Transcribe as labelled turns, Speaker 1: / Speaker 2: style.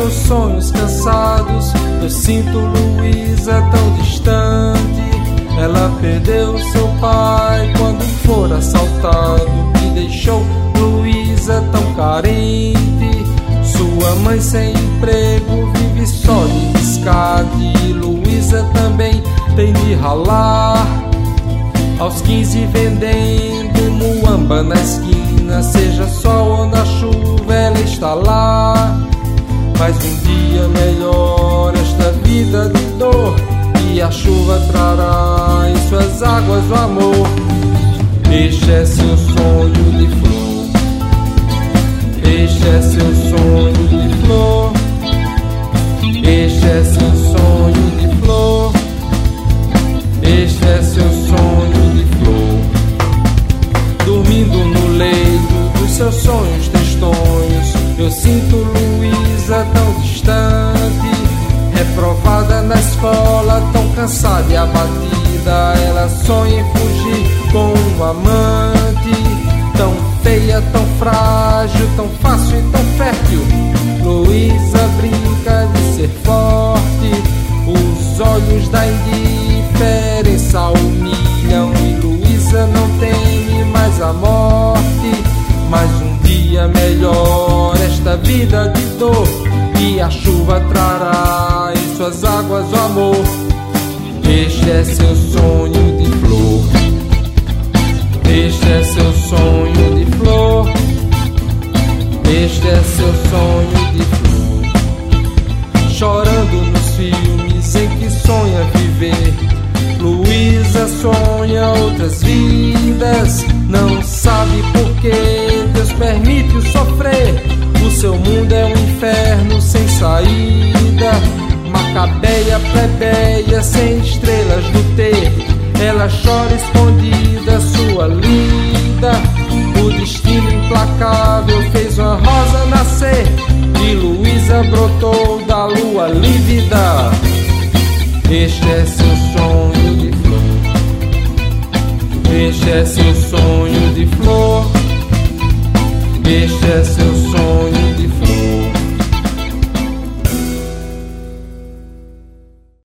Speaker 1: meus sonhos cansados. Eu sinto Luísa tão distante. Ela perdeu seu pai quando for assaltado e deixou Luísa tão carente. Sua mãe sem emprego vive só de resgate. Luísa também tem de ralar. Aos 15 vendendo muamba na esquina. Seja sol ou na chuva ela está lá. Mas um dia melhor esta vida de dor, e a chuva trará em suas águas o amor. Este é seu sonho de flor. Este é seu sonho de flor. Este é seu sonho de flor. Este é seu sonho de flor. Dormindo no leito dos seus sonhos tristonhos, eu sinto Luísa tão distante. Reprovada na escola, tão cansada e abatida, ela sonha em fugir com um amante. Tão feia, tão frágil, tão fácil e tão fértil, Luísa brinca de ser forte. Os olhos da indiferença humilham e Luísa não teme mais a morte. Mas um dia melhor esta vida de dor, e a chuva trará em suas águas o amor. Este é seu sonho de flor. Este é seu sonho de flor. Este é seu sonho de flor. Chorando nos filmes em que sonha viver, Luísa sonha outras vidas. Não sabe por que Deus permite-o sofrer. O seu mundo é um inferno sem saída. Macabeia, plebeia, sem estrelas do ter. Ela chora escondida, sua lida. O destino implacável fez uma rosa nascer, e Luísa brotou da lua lívida. Este é seu sonho de flor. Este é seu sonho de flor. Este é seu sonho de flor.